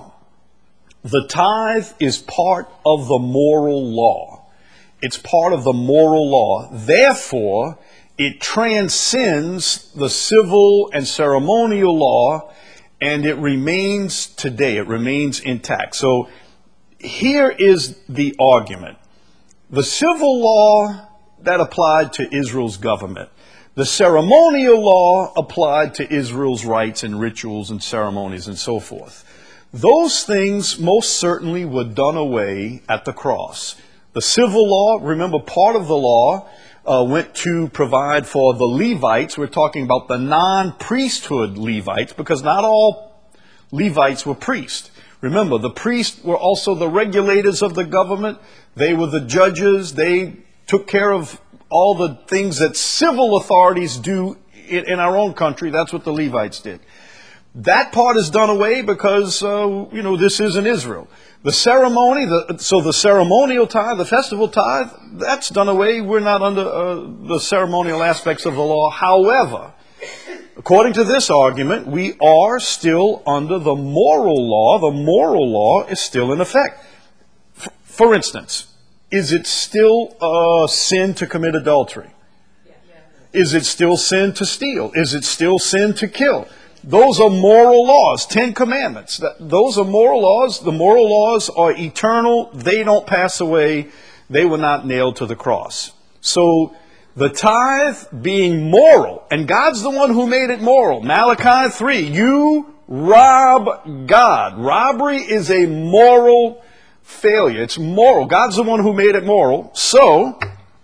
the tithe is part of the moral law. It's part of the moral law. Therefore, it transcends the civil and ceremonial law, and it remains today. It remains intact. So here is the argument. The civil law, that applied to Israel's government. The ceremonial law applied to Israel's rites and rituals and ceremonies and so forth. Those things most certainly were done away at the cross. The civil law, remember, part of the law uh, went to provide for the Levites. We're talking about the non-priesthood Levites, because not all Levites were priests. Remember, the priests were also the regulators of the government. They were the judges. They took care of all the things that civil authorities do in, in our own country. That's what the Levites did. That part is done away because, uh, you know, this isn't Israel. The ceremony, the, so the ceremonial tithe, the festival tithe, that's done away. We're not under uh, the ceremonial aspects of the law. However, according to this argument, we are still under the moral law. The moral law is still in effect. F- for instance, is it still a sin to commit adultery? Is it still sin to steal? Is it still sin to kill? Those are moral laws, Ten Commandments. That, those are moral laws. The moral laws are eternal. They don't pass away. They were not nailed to the cross. So the tithe being moral, and God's the one who made it moral. Malachi three, you rob God. Robbery is a moral failure. It's moral. God's the one who made it moral. So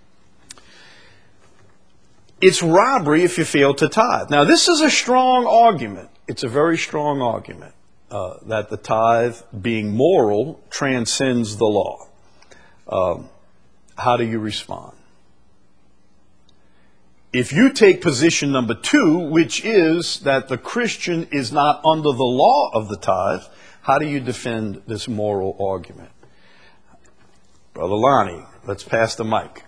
it's robbery if you fail to tithe. Now, this is a strong argument. It's a very strong argument uh, that the tithe, being moral, transcends the law. Um, how do you respond? If you take position number two, which is that the Christian is not under the law of the tithe, how do you defend this moral argument? Brother Lonnie, let's pass the mic.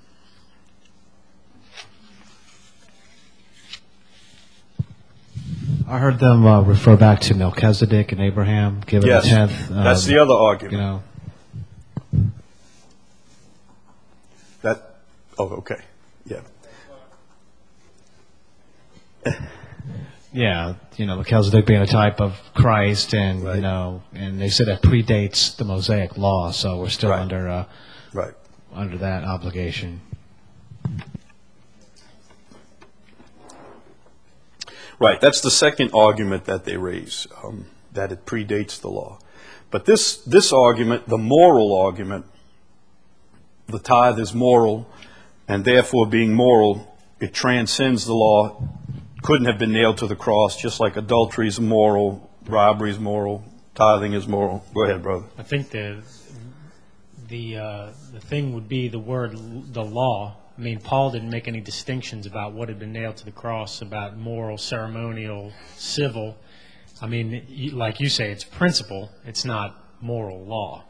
I heard them uh, refer back to Melchizedek and Abraham giving Yes, a tenth. Um, that's the other argument. You know, That, oh, okay, yeah. yeah, you know, Melchizedek being a type of Christ, and Right. you know, and they said that predates the Mosaic law, so we're still Right. under uh, Right. under that obligation. Right, that's the second argument that they raise, um, that it predates the law. But this, this argument, the moral argument, the tithe is moral, and therefore being moral, it transcends the law, couldn't have been nailed to the cross, just like adultery is moral, robbery is moral, tithing is moral. Go ahead, brother. I think the the uh, the thing would be the word, l- the law. I mean, Paul didn't make any distinctions about what had been nailed to the cross, about moral, ceremonial, civil. I mean, you, like you say, it's principle. It's not moral law.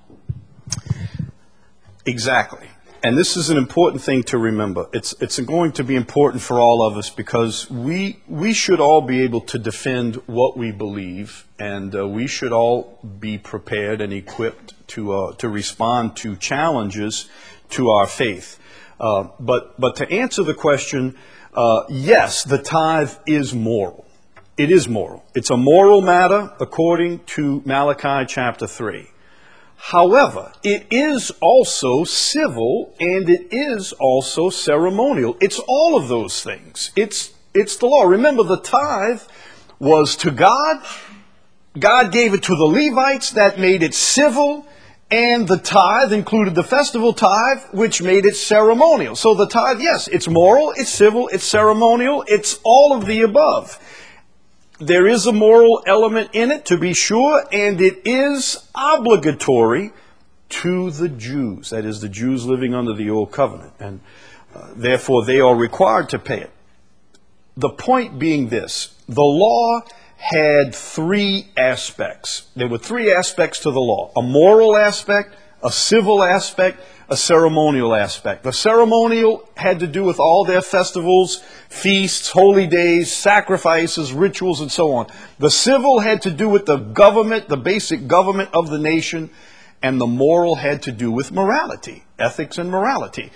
Exactly. And this is an important thing to remember. It's it's going to be important for all of us because we we should all be able to defend what we believe, and uh, we should all be prepared and equipped to uh, to respond to challenges to our faith. Uh, but but to answer the question, uh, yes, the tithe is moral. It is moral. It's a moral matter according to Malachi chapter three. However, it is also civil and it is also ceremonial. It's all of those things. It's it's the law. Remember, the tithe was to God. God gave it to the Levites. That made it civil. And the tithe included the festival tithe, which made it ceremonial. So the tithe, yes, it's moral, it's civil, it's ceremonial, it's all of the above. There is a moral element in it, to be sure, and it is obligatory to the Jews. That is, the Jews living under the Old Covenant. And uh, therefore, they are required to pay it. The point being this: the law had three aspects. There were three aspects to the law: a moral aspect, a civil aspect, a ceremonial aspect. The ceremonial had to do with all their festivals, feasts, holy days, sacrifices, rituals, and so on. The civil had to do with the government, the basic government of the nation, and the moral had to do with morality, ethics and morality.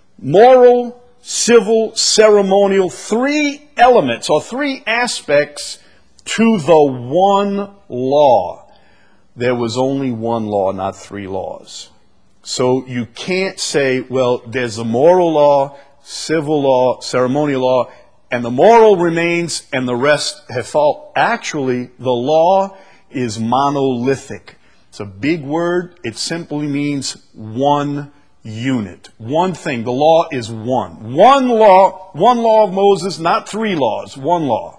Moral, civil, ceremonial, three elements or three aspects to the one law. There was only one law, not three laws. So you can't say, well, there's a moral law, civil law, ceremonial law, and the moral remains and the rest have fallen. Actually, the law is monolithic. It's a big word. It simply means one unit. One thing. The law is one. One law, one law of Moses, not three laws, one law.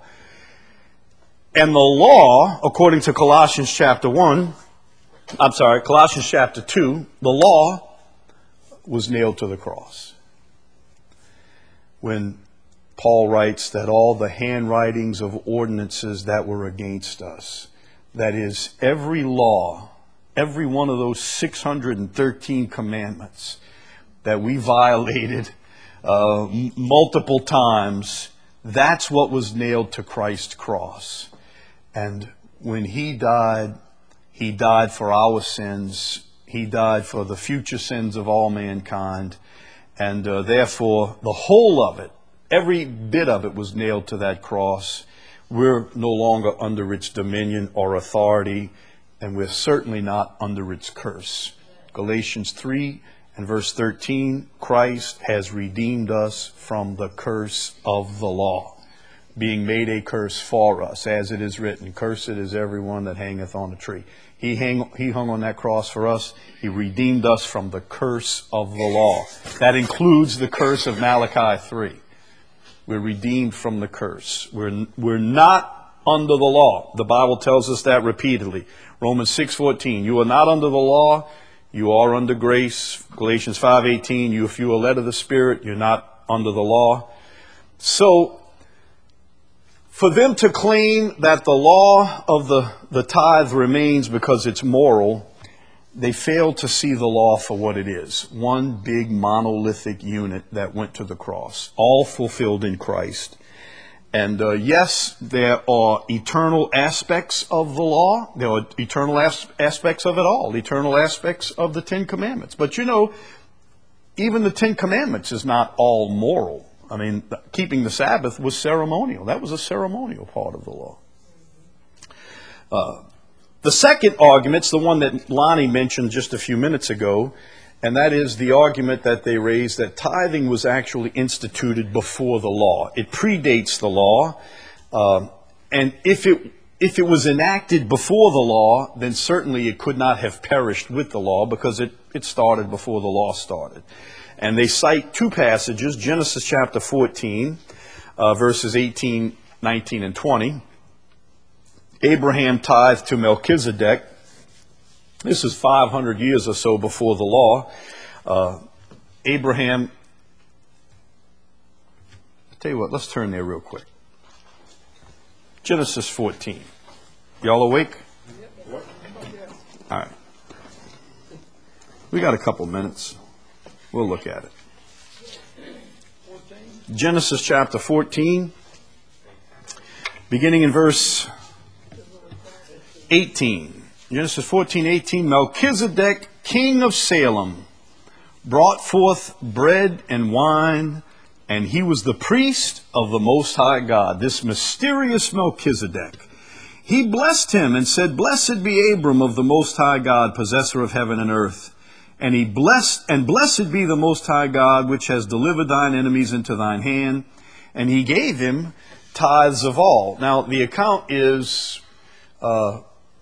And the law, according to Colossians chapter one, I'm sorry, Colossians chapter two, the law was nailed to the cross. When Paul writes that all the handwritings of ordinances that were against us, that is, every law, every one of those six hundred thirteen commandments that we violated uh, m- multiple times, that's what was nailed to Christ's cross. And when he died, he died for our sins. He died for the future sins of all mankind. And uh, therefore, the whole of it, every bit of it was nailed to that cross. We're no longer under its dominion or authority, and we're certainly not under its curse. Galatians three and verse thirteen, Christ has redeemed us from the curse of the law, being made a curse for us, as it is written, cursed is everyone that hangeth on a tree. He, hang, he hung on that cross for us. He redeemed us from the curse of the law. That includes the curse of Malachi three. We're redeemed from the curse. We're, we're not under the law. The Bible tells us that repeatedly. Romans six fourteen, you are not under the law, you are under grace. Galatians five eighteen, you, if you are led of the Spirit, you're not under the law. So, for them to claim that the law of the, the tithe remains because it's moral, they fail to see the law for what it is. One big monolithic unit that went to the cross, all fulfilled in Christ. And uh, yes, there are eternal aspects of the law. There are eternal as- aspects of it all, eternal aspects of the Ten Commandments. But you know, even the Ten Commandments is not all moral. I mean, keeping the Sabbath was ceremonial. That was a ceremonial part of the law. Uh, the second argument's the one that Lonnie mentioned just a few minutes ago, and that is the argument that they raised that tithing was actually instituted before the law. It predates the law, uh, and if it if it was enacted before the law, then certainly it could not have perished with the law because it, it started before the law started. And they cite two passages, Genesis chapter fourteen, uh, verses eighteen, nineteen, and twenty. Abraham tithed to Melchizedek, This is five hundred years or so before the law. Uh, Abraham, I'll tell you what, let's turn there real quick. Genesis fourteen. Y'all awake? All right. We got a couple minutes. We'll look at it. Genesis chapter fourteen, beginning in verse eighteen. Genesis fourteen, eighteen. Melchizedek, king of Salem, brought forth bread and wine, and he was the priest of the Most High God. This mysterious Melchizedek. He blessed him and said, Blessed be Abram of the Most High God, possessor of heaven and earth. And he blessed, and blessed be the Most High God, which has delivered thine enemies into thine hand. And he gave him tithes of all. Now, the account is uh,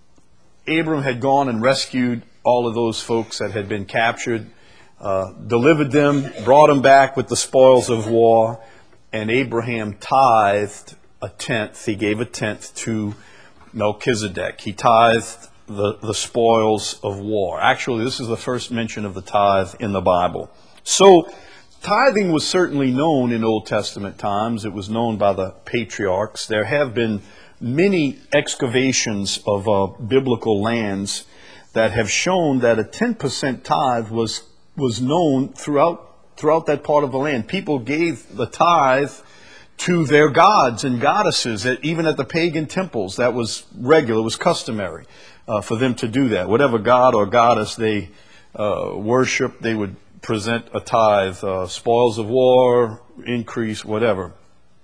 Abram had gone and rescued all of those folks that had been captured, uh, delivered them, brought them back with the spoils of war, and Abraham tithed a tenth. He gave a tenth to Melchizedek. He tithed the, the spoils of war. Actually, this is the first mention of the tithe in the Bible. So, tithing was certainly known in Old Testament times. It was known by the patriarchs. There have been many excavations of uh, biblical lands that have shown that a ten percent tithe was was known throughout throughout that part of the land. People gave the tithe to their gods and goddesses, even at the pagan temples. That was regular, it was customary uh, for them to do that. Whatever god or goddess they uh, worshiped, they would present a tithe, uh, spoils of war, increase, whatever.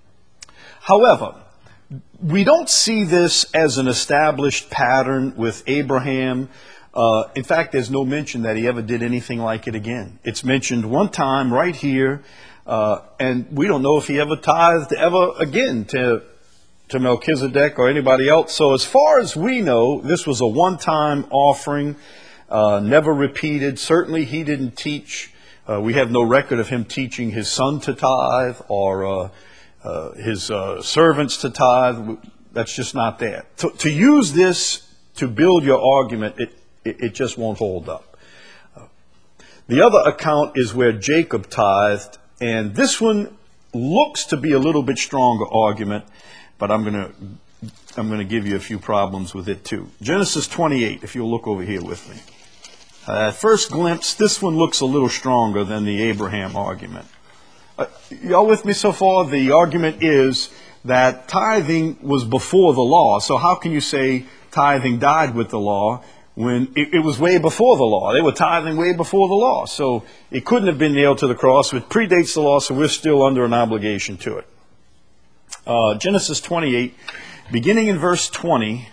However, we don't see this as an established pattern with Abraham. Uh, in fact, there's no mention that he ever did anything like it again. It's mentioned one time right here, uh, and we don't know if he ever tithed ever again to, to Melchizedek or anybody else. So as far as we know, this was a one-time offering, uh, never repeated. Certainly he didn't teach. Uh, we have no record of him teaching his son to tithe or uh, uh, his uh, servants to tithe. That's just not there. To, to use this to build your argument, it, it, it just won't hold up. Uh, the other account is where Jacob tithed, and this one looks to be a little bit stronger argument, but I'm going to I'm going to give you a few problems with it too. Genesis twenty-eight, if you'll look over here with me. Uh, at first glimpse, this one looks a little stronger than the Abraham argument. Uh, y'all with me so far? The argument is that tithing was before the law. So how can you say tithing died with the law when it, it was way before the law? They were tithing way before the law. So it couldn't have been nailed to the cross. It predates the law, so we're still under an obligation to it. Uh, Genesis twenty-eight, beginning in verse twenty,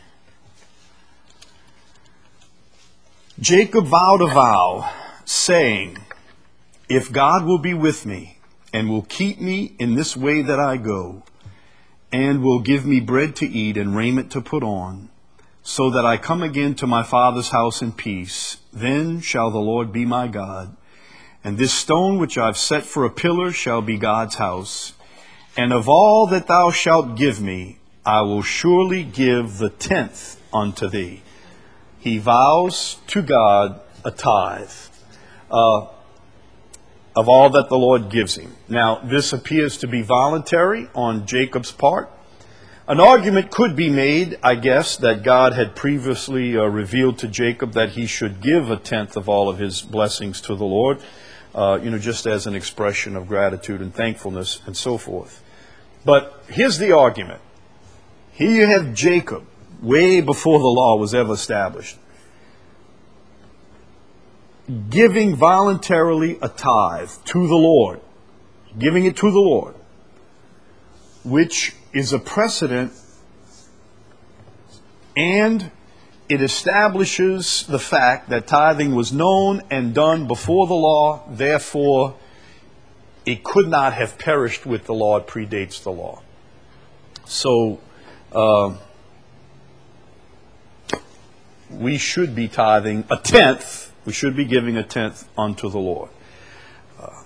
Jacob vowed a vow, saying, If God will be with me, and will keep me in this way that I go, and will give me bread to eat and raiment to put on, so that I come again to my father's house in peace, then shall the Lord be my God. And this stone which I've set for a pillar shall be God's house. And of all that thou shalt give me, I will surely give the tenth unto thee. He vows to God a tithe uh, of all that the Lord gives him. Now, this appears to be voluntary on Jacob's part. An argument could be made, I guess, that God had previously uh, revealed to Jacob that he should give a tenth of all of his blessings to the Lord, uh, you know, just as an expression of gratitude and thankfulness and so forth. But here's the argument. Here you have Jacob, way before the law was ever established, giving voluntarily a tithe to the Lord, giving it to the Lord, which is a precedent, and it establishes the fact that tithing was known and done before the law. Therefore, it could not have perished with the law. It predates the law. So, uh, we should be tithing a tenth. We should be giving a tenth unto the Lord. Uh,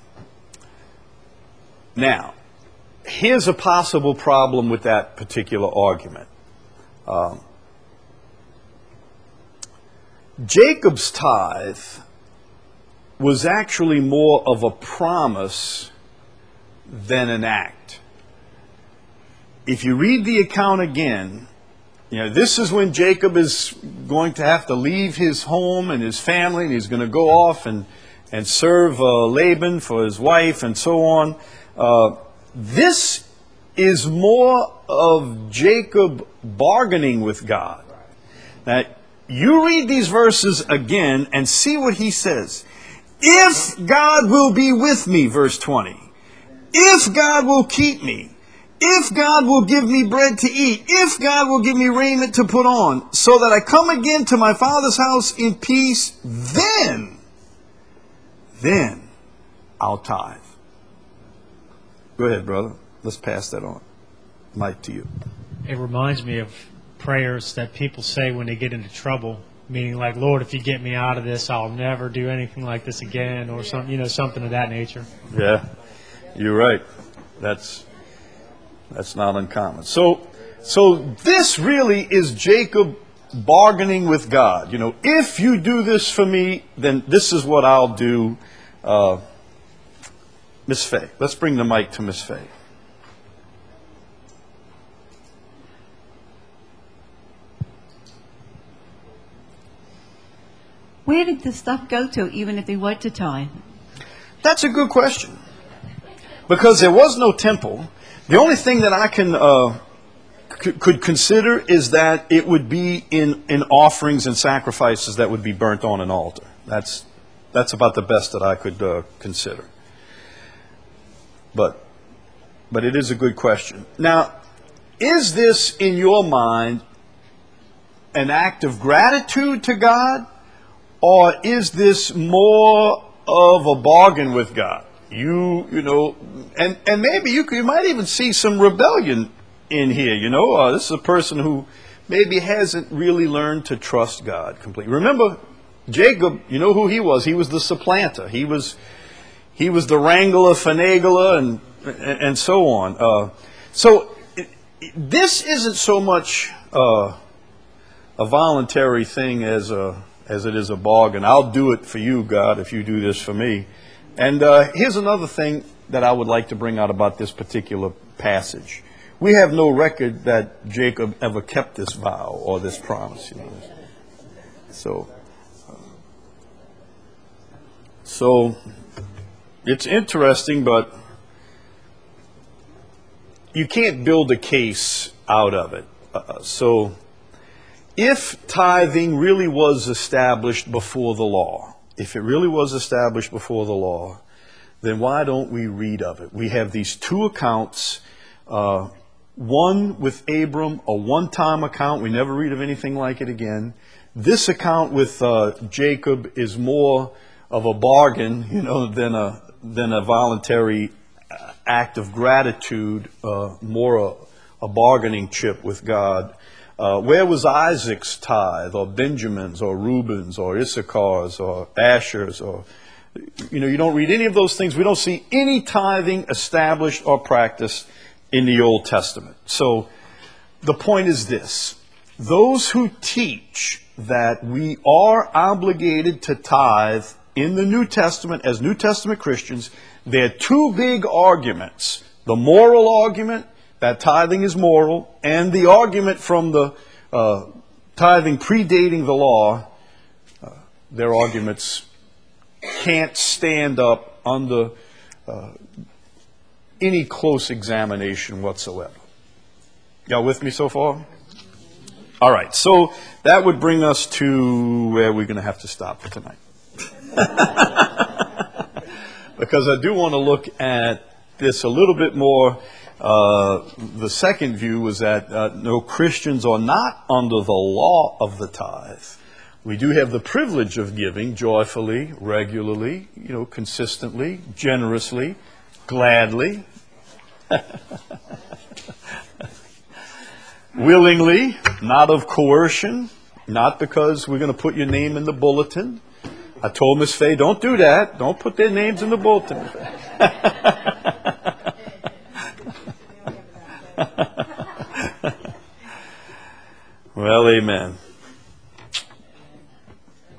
now, here's a possible problem with that particular argument. Um, Jacob's tithe was actually more of a promise than an act. If you read the account again, you know, this is when Jacob is going to have to leave his home and his family, and he's going to go off and, and serve uh, Laban for his wife and so on. Uh, this is more of Jacob bargaining with God. Now, you read these verses again and see what he says. If God will be with me, verse twenty. If God will keep me. If God will give me bread to eat, if God will give me raiment to put on, so that I come again to my father's house in peace, then, then I'll tithe. Go ahead, brother. Let's pass that on. Mike, to you. It reminds me of prayers that people say when they get into trouble, meaning like, Lord, if you get me out of this, I'll never do anything like this again, or something, you know, something of that nature. Yeah, you're right. That's... That's not uncommon. So, so this really is Jacob bargaining with God. You know, if you do this for me, then this is what I'll do. Uh, Miss Fay. Let's bring the mic to Miss Fay. Where did the stuff go to, even if they went to tithe? That's a good question. Because there was no temple. The only thing that I can uh, c- could consider is that it would be in, in offerings and sacrifices that would be burnt on an altar. That's that's about the best that I could uh, consider. But but it is a good question. Now, is this in your mind an act of gratitude to God, or is this more of a bargain with God? You, you know, and, and maybe you, could, you might even see some rebellion in here, you know. Uh, this is a person who maybe hasn't really learned to trust God completely. Remember, Jacob, you know who he was? He was the supplanter. He was he was the wrangler, finagler, and, and, and so on. Uh, so it, it, this isn't so much uh, a voluntary thing as, a, as it is a bargain. I'll do it for you, God, if you do this for me. And uh, here's another thing that I would like to bring out about this particular passage. We have no record that Jacob ever kept this vow or this promise. You know. So, uh, so it's interesting, but you can't build a case out of it. Uh, so, if tithing really was established before the law, if it really was established before the law, then why don't we read of it? We have these two accounts, uh, one with Abram, a one-time account. We never read of anything like it again. This account with uh, Jacob is more of a bargain, you know, than a than a voluntary act of gratitude, uh, more a, a bargaining chip with God. Uh, where was Isaac's tithe, or Benjamin's, or Reuben's, or Issachar's, or Asher's, or, you know, you don't read any of those things. We don't see any tithing established or practiced in the Old Testament. So the point is this. Those who teach that we are obligated to tithe in the New Testament as New Testament Christians, there are two big arguments. The moral argument, that tithing is moral, and the argument from the uh, tithing predating the law, uh, their arguments can't stand up under uh, any close examination whatsoever. Y'all with me so far? All right, so that would bring us to where we're going to have to stop for tonight. Because I do want to look at this a little bit more. Uh, the second view was that uh, no, Christians are not under the law of the tithe. We do have the privilege of giving joyfully, regularly, you know, consistently, generously, gladly, willingly, not of coercion, not because we're going to put your name in the bulletin. I told Miss Fay, don't do that. Don't put their names in the bulletin. Well, amen.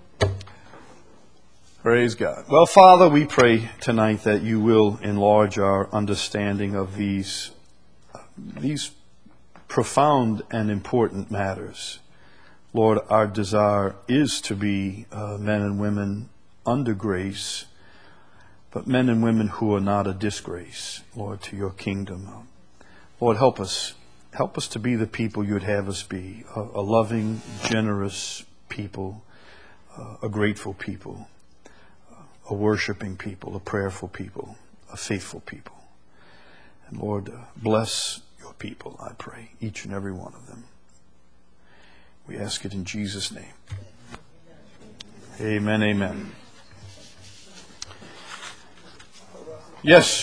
Praise God. Well, Father, we pray tonight that you will enlarge our understanding of these, these profound and important matters. Lord, our desire is to be uh, men and women under grace, but men and women who are not a disgrace, Lord, to your kingdom. Lord, help us. Help us to be the people you would have us be, a, a loving, generous people, uh, a grateful people, a worshiping people, a prayerful people, a faithful people. And Lord, uh, bless your people, I pray, each and every one of them. We ask it in Jesus' name. Amen, amen. Yes.